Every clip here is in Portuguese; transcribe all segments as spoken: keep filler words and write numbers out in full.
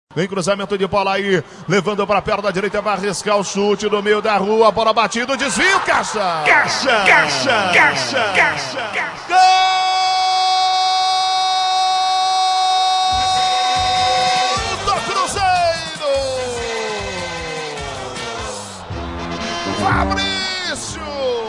Vem cruzamento de bola aí, levando para perto da direita, vai arriscar o chute no meio da rua, bola batida, desvio, caixa! Caixa! Caixa! Caixa! Caixa! Gol do Cruzeiro! Fabrício!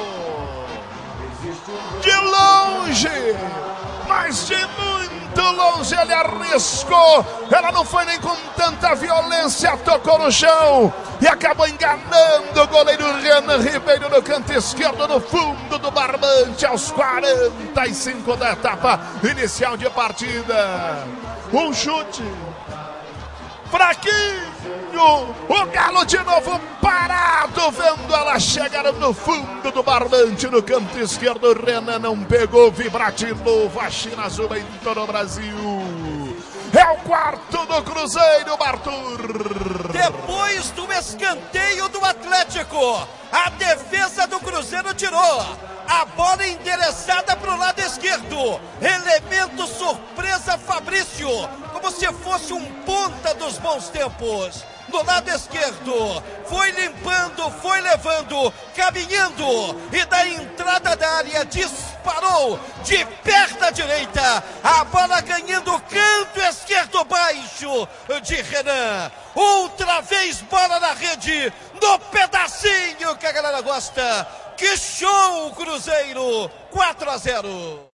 De longe, mas de muito longe ele arriscou, ela não foi nem com tanta violência, tocou no chão e acabou enganando o goleiro Renan Ribeiro no canto esquerdo, no fundo do barbante, aos quarenta e cinco da etapa inicial de partida. Um chute fraquinho, o Galo de novo parado, vendo ela chegar no fundo do barbante, no canto esquerdo. Renan não pegou, vibra de novo, a China Azul em todo o Brasil. É o quarto do Cruzeiro, Arthur. Depois do escanteio do Atlético, a defesa do Cruzeiro tirou a bola endereçada para o lado esquerdo. Elemento surpresa, Fabrício, como se fosse um ponta dos bons tempos. Do lado esquerdo, foi limpando, foi levando, caminhando, e da entrada da área disparou de perna à direita, a bola ganhando o canto esquerdo baixo de Renan. Outra vez bola na rede, no pedacinho que a galera gosta. Que show, Cruzeiro! quatro a zero.